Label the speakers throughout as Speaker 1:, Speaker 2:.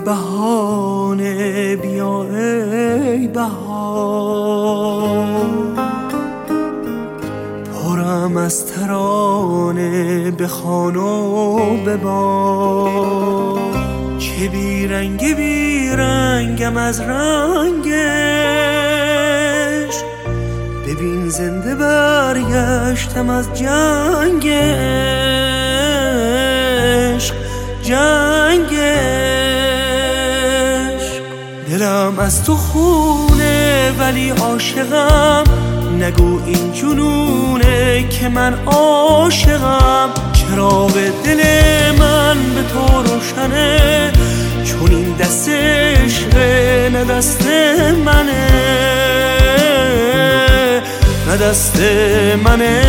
Speaker 1: بهانه بیا ای بهار، پرم از ترانه بخوان و ببار، که بیرنگ بیرنگم از رنگش، ببین زنده برگشتم از جنگش. دلم از تو خونه ولی عاشقم، نگو این جنونه که من عاشقم. چراغ دل من به تو روشنه، چون این دست عشقه نه دست منه، نه دست منه.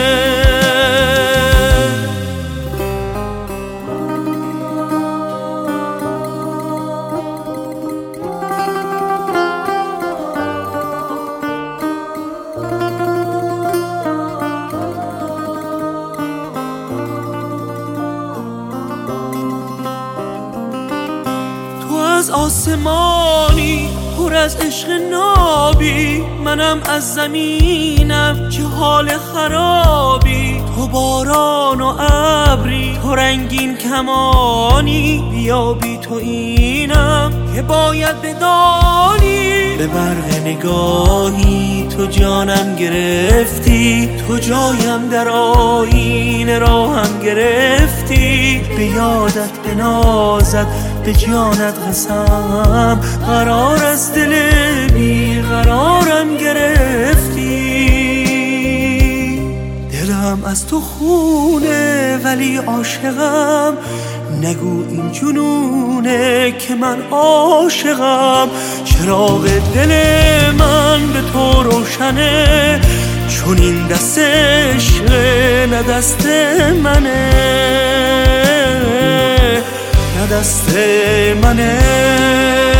Speaker 1: از آسمانی پر از عشق نابی، منم از زمینم که حال خرابی. تو باران و ابری، تو رنگین کمانی، بیا بی تو اینم که باید بدانی. به برق نگاهی تو جانم گرفتی، تو جایم در آیینه راهم گرفتی. به یادت بنازد به جانت قسم، قرار از دل بی قرارم گرفتی. دلم از تو خونه ولی عاشقم، نگو این جنونه که من عاشقم. چراغ دل من به تو روشنه، چون این دست عشقه نه دست منه، نه دست منه.